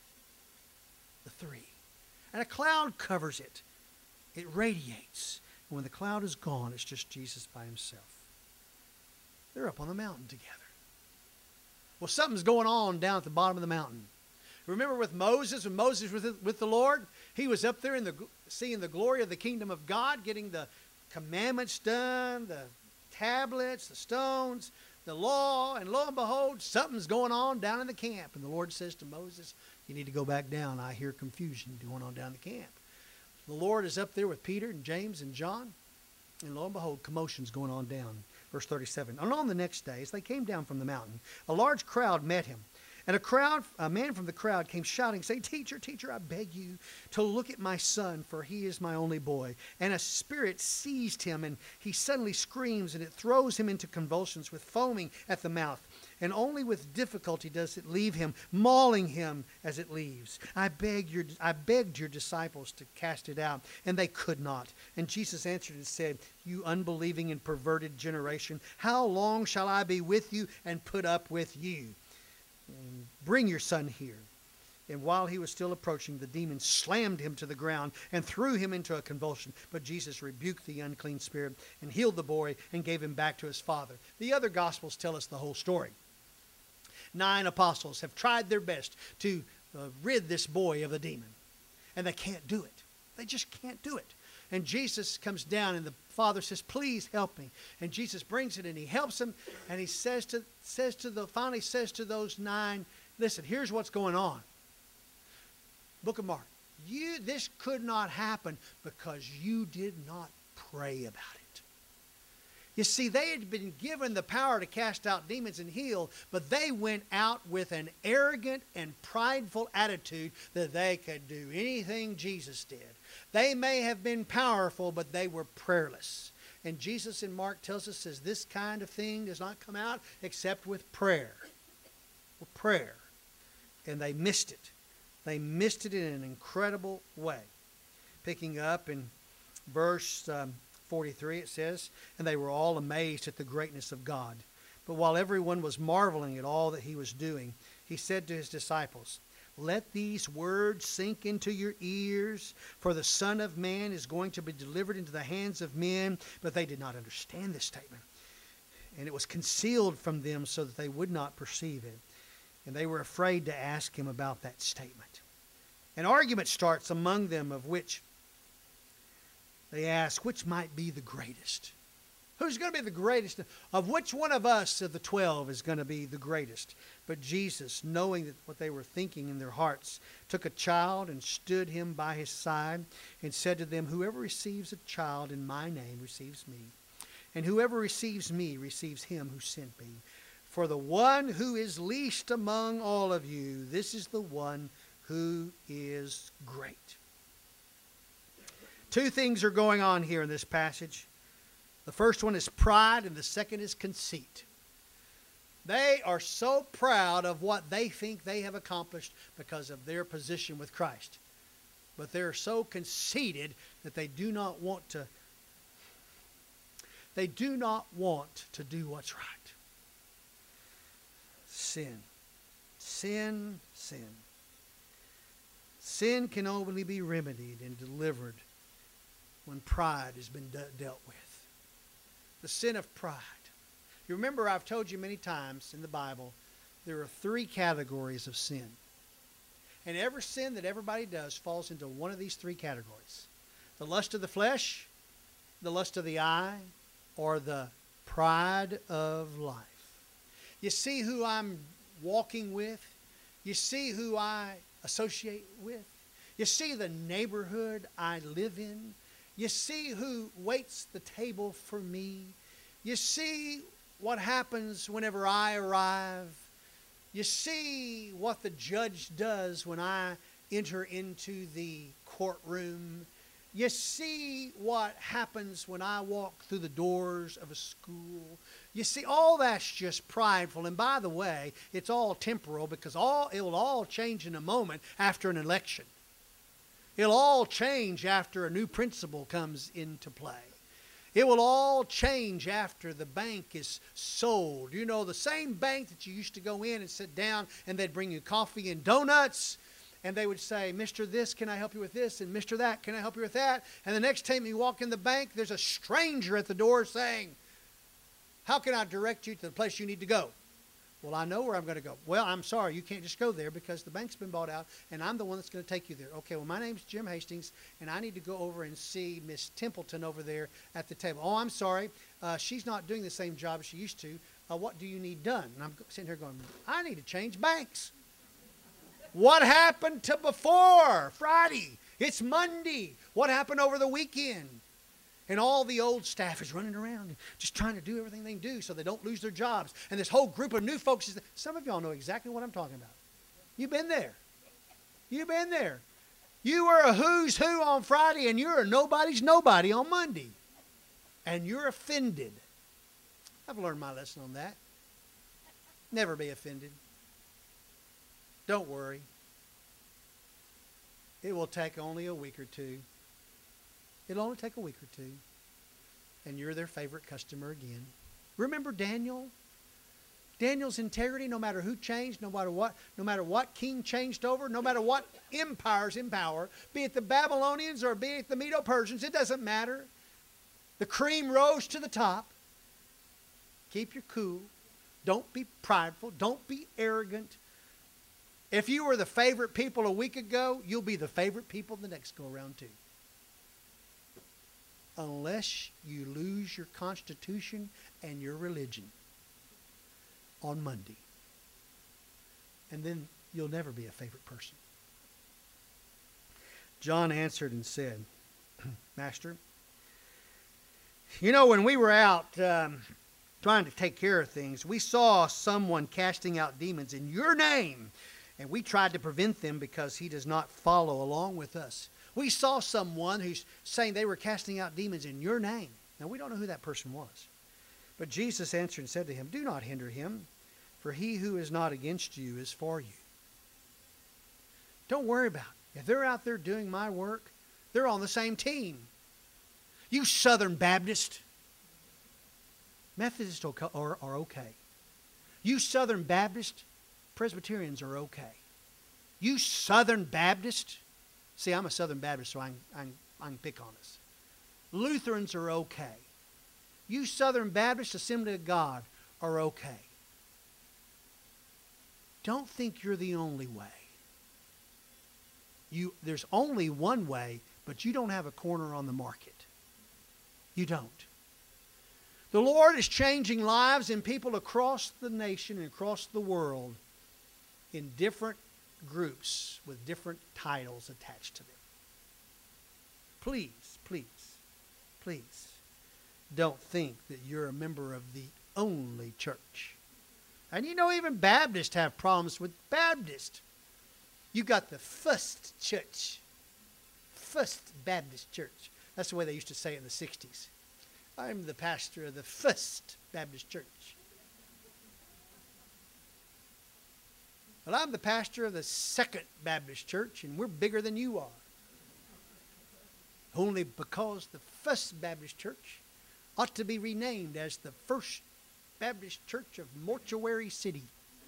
the 3. And a cloud covers it. It radiates. And when the cloud is gone, it's just Jesus by himself. They're up on the mountain together. Well, something's going on down at the bottom of the mountain. Remember with Moses, when Moses was with the Lord, he was up there seeing the glory of the kingdom of God, getting the commandments done, the tablets, the stones, the law, and lo and behold, something's going on down in the camp. And the Lord says to Moses, you need to go back down. I hear confusion going on down the camp. The Lord is up there with Peter and James and John, and lo and behold, commotion's going on down. Verse 37, and on the next day, as they came down from the mountain, a large crowd met him. And a man from the crowd came shouting, saying, Teacher, teacher, I beg you to look at my son, for he is my only boy. And a spirit seized him, and he suddenly screams, and it throws him into convulsions with foaming at the mouth. And only with difficulty does it leave him, mauling him as it leaves. I begged your disciples to cast it out, and they could not. And Jesus answered and said, You unbelieving and perverted generation, how long shall I be with you and put up with you? Bring your son here. And while he was still approaching, the demon slammed him to the ground and threw him into a convulsion. But Jesus rebuked the unclean spirit and healed the boy and gave him back to his father. The other Gospels tell us the whole story. 9 apostles have tried their best to rid this boy of the demon. And they can't do it. They just can't do it. And Jesus comes down and the father says, please help me. And Jesus brings it and he helps him. And he finally says to those 9, listen, here's what's going on. Book of Mark. This could not happen because you did not pray about it. You see, they had been given the power to cast out demons and heal, but they went out with an arrogant and prideful attitude that they could do anything Jesus did. They may have been powerful, but they were prayerless. And Jesus in Mark tells us, says, this kind of thing does not come out except with prayer. With prayer. And they missed it. They missed it in an incredible way. Picking up in verse 43, it says, and they were all amazed at the greatness of God. But while everyone was marveling at all that he was doing, he said to his disciples, Let these words sink into your ears, for the Son of Man is going to be delivered into the hands of men. But they did not understand this statement. And it was concealed from them so that they would not perceive it. And they were afraid to ask him about that statement. An argument starts among them, of which they ask, which might be the greatest? Who's going to be the greatest? Of which one of us of the 12 is going to be the greatest? But Jesus, knowing that what they were thinking in their hearts, took a child and stood him by his side and said to them, whoever receives a child in my name receives me. And whoever receives me receives him who sent me. For the one who is least among all of you, this is the one who is great. Two things are going on here in this passage. The first one is pride, and the second is conceit. They are so proud of what they think they have accomplished because of their position with Christ. But they're so conceited that they do not want to do what's right. Sin. Sin, sin. Sin can only be remedied and delivered when pride has been dealt with. The sin of pride. You remember I've told you many times in the Bible, there are 3 categories of sin. And every sin that everybody does falls into one of these 3 categories. The lust of the flesh, the lust of the eye, or the pride of life. You see who I'm walking with? You see who I associate with? You see the neighborhood I live in? You see who waits the table for me. You see what happens whenever I arrive. You see what the judge does when I enter into the courtroom. You see what happens when I walk through the doors of a school. You see, all that's just prideful. And by the way, it's all temporal because it will all change in a moment after an election. It'll all change after a new principal comes into play. It will all change after the bank is sold. You know, the same bank that you used to go in and sit down and they'd bring you coffee and donuts. And they would say, Mr. This, can I help you with this? And Mr. That, can I help you with that? And the next time you walk in the bank, there's a stranger at the door saying, how can I direct you to the place you need to go? Well, I know where I'm going to go. Well, I'm sorry, you can't just go there because the bank's been bought out, and I'm the one that's going to take you there. Okay, well, my name's Jim Hastings, and I need to go over and see Miss Templeton over there at the table. Oh, I'm sorry, she's not doing the same job she used to. What do you need done? And I'm sitting here going, I need to change banks. What happened to before Friday? It's Monday. What happened over the weekend? And all the old staff is running around just trying to do everything they can do so they don't lose their jobs. And this whole group of new folks, some of y'all know exactly what I'm talking about. You've been there. You've been there. You were a who's who on Friday and you're a nobody's nobody on Monday. And you're offended. I've learned my lesson on that. Never be offended. Don't worry. It will take only a week or two. It'll only take a week or two. And you're their favorite customer again. Remember Daniel? Daniel's integrity, no matter who changed, no matter what king changed over, no matter what empires in power, be it the Babylonians or be it the Medo-Persians, it doesn't matter. The cream rose to the top. Keep your cool. Don't be prideful. Don't be arrogant. If you were the favorite people a week ago, you'll be the favorite people the next go around too. Unless you lose your constitution and your religion on Monday. And then you'll never be a favorite person. John answered and said, Master, you know, when we were out trying to take care of things, we saw someone casting out demons in your name, and we tried to prevent them because he does not follow along with us. We saw someone who's saying they were casting out demons in your name. Now, we don't know who that person was. But Jesus answered and said to him, do not hinder him, for he who is not against you is for you. Don't worry about it. If they're out there doing my work, they're on the same team. You Southern Baptist, Methodists are okay. You Southern Baptist, Presbyterians are okay. You Southern Baptist. See, I'm a Southern Baptist, so I can pick on us. Lutherans are okay. You Southern Baptist, Assembly of God, are okay. Don't think you're the only way. There's only one way, but you don't have a corner on the market. You don't. The Lord is changing lives in people across the nation and across the world in different groups with different titles attached to them. Please, please, please don't think that you're a member of the only church. And you know, even Baptists have problems with Baptist. You got the First Church. First Baptist Church. That's the way they used to say it in the 60s. I'm the pastor of the First Baptist Church. Well, I'm the pastor of the Second Baptist Church, and we're bigger than you are. Only because the First Baptist Church ought to be renamed as the First Baptist Church of Mortuary City.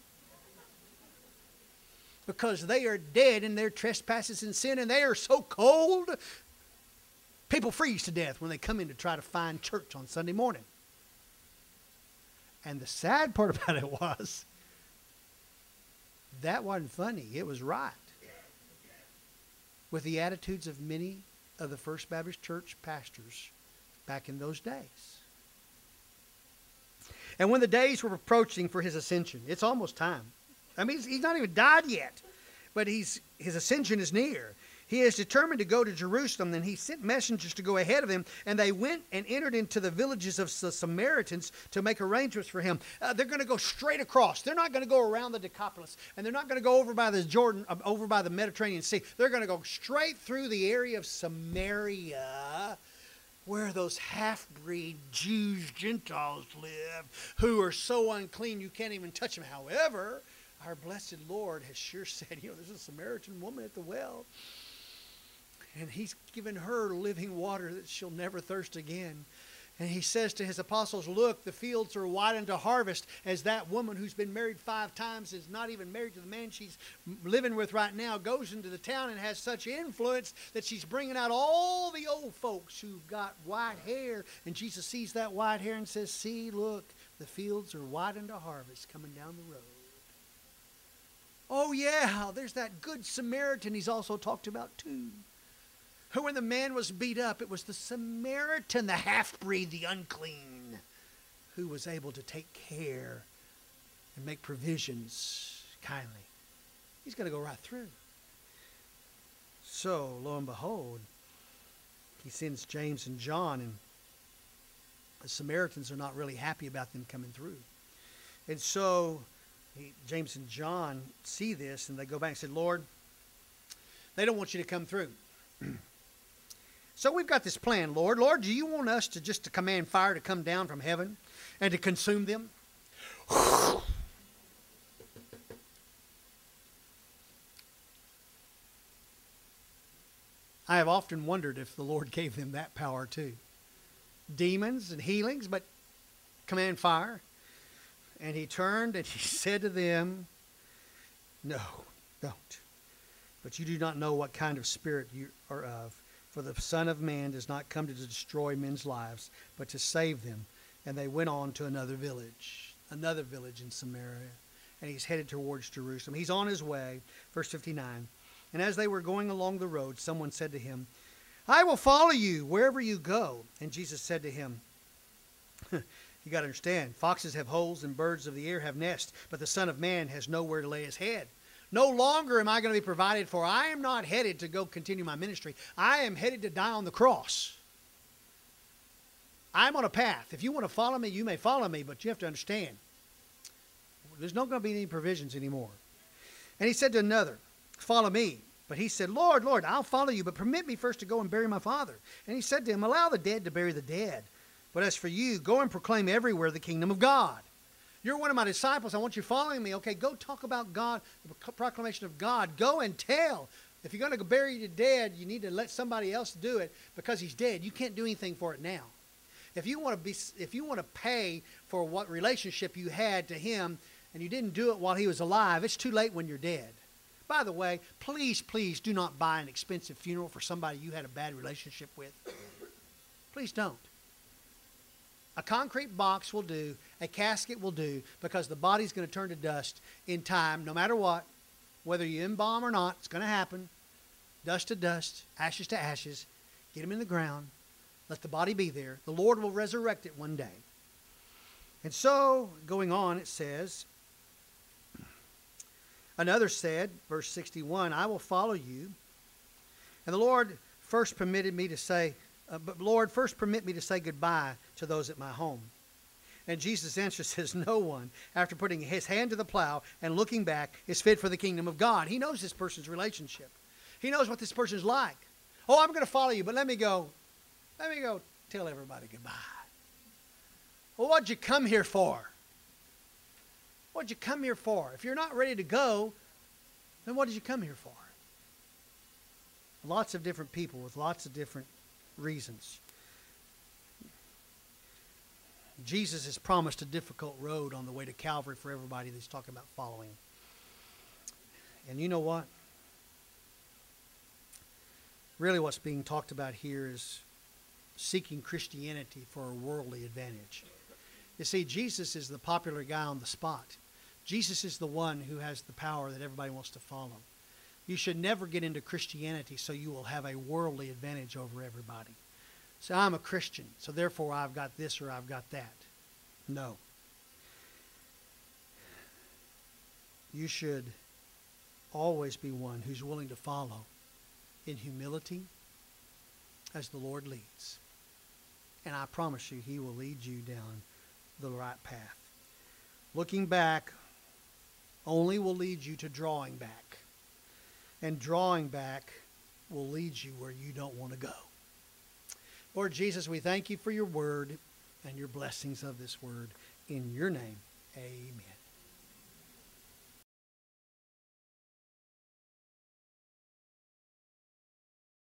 Because they are dead in their trespasses and sin, and they are so cold, people freeze to death when they come in to try to find church on Sunday morning. And the sad part about it was, that wasn't funny. It was right. With the attitudes of many of the First Baptist Church pastors back in those days. And when the days were approaching for his ascension, it's almost time. I mean, he's not even died yet, but his ascension is near. He is determined to go to Jerusalem, and he sent messengers to go ahead of him, and they went and entered into the villages of the Samaritans to make arrangements for him. They're going to go straight across. They're not going to go around the Decapolis, and they're not going to go over by the Jordan, over by the Mediterranean Sea. They're going to go straight through the area of Samaria, where those half-breed Jews, Gentiles live, who are so unclean you can't even touch them. However, our blessed Lord has sure said, there's a Samaritan woman at the well, and he's given her living water that she'll never thirst again. And he says to his apostles, look, the fields are white unto harvest, as that woman who's been married 5 times is not even married to the man she's living with right now, goes into the town and has such influence that she's bringing out all the old folks who've got white hair. And Jesus sees that white hair and says, see, look, the fields are white unto harvest coming down the road. Oh yeah, there's that good Samaritan he's also talked about too. Who, when the man was beat up, it was the Samaritan, the half-breed, the unclean, who was able to take care and make provisions kindly. He's going to go right through. So, lo and behold, he sends James and John, and the Samaritans are not really happy about them coming through. And so, James and John see this, and they go back and say, Lord, they don't want you to come through. So we've got this plan, Lord. Lord, do you want us to command fire to come down from heaven and to consume them? I have often wondered if the Lord gave them that power too. Demons and healings, but command fire. And he turned and he said to them, no, don't. But you do not know what kind of spirit you are of. For the Son of Man does not come to destroy men's lives, but to save them. And they went on to another village in Samaria. And he's headed towards Jerusalem. He's on his way, verse 59. And as they were going along the road, someone said to him, I will follow you wherever you go. And Jesus said to him, you got to understand, foxes have holes and birds of the air have nests, but the Son of Man has nowhere to lay his head. No longer am I going to be provided for. I am not headed to go continue my ministry. I am headed to die on the cross. I'm on a path. If you want to follow me, you may follow me, but you have to understand, there's not going to be any provisions anymore. And he said to another, follow me. But he said, Lord, Lord, I'll follow you, but permit me first to go and bury my father. And he said to him, allow the dead to bury the dead. But as for you, go and proclaim everywhere the kingdom of God. You're one of my disciples. I want you following me. Okay, go talk about God, the proclamation of God. Go and tell. If you're going to go bury your dead, you need to let somebody else do it because he's dead. You can't do anything for it now. If you want to pay for what relationship you had to him and you didn't do it while he was alive, it's too late when you're dead. By the way, please, please do not buy an expensive funeral for somebody you had a bad relationship with. Please don't. A concrete box will do. A casket will do, because the body's going to turn to dust in time, no matter what. Whether you embalm or not, it's going to happen. Dust to dust, ashes to ashes. Get them in the ground. Let the body be there. The Lord will resurrect it one day. And so, going on, it says, another said, verse 61, I will follow you. And the Lord first permitted me to say, but Lord, first permit me to say goodbye to those at my home. And Jesus' answer says, no one, after putting his hand to the plow and looking back, is fit for the kingdom of God. He knows this person's relationship. He knows what this person's like. Oh, I'm going to follow you, but let me go tell everybody goodbye. Well, what'd you come here for? What'd you come here for? If you're not ready to go, then what did you come here for? Lots of different people with lots of different reasons. Jesus has promised a difficult road on the way to Calvary for everybody that he's talking about following. And you know what? Really what's being talked about here is seeking Christianity for a worldly advantage. You see, Jesus is the popular guy on the spot. Jesus is the one who has the power that everybody wants to follow. You should never get into Christianity so you will have a worldly advantage over everybody. So I'm a Christian, so therefore I've got this or I've got that. No. You should always be one who's willing to follow in humility as the Lord leads. And I promise you, he will lead you down the right path. Looking back only will lead you to drawing back. And drawing back will lead you where you don't want to go. Lord Jesus, we thank you for your word and your blessings of this word. In your name, amen.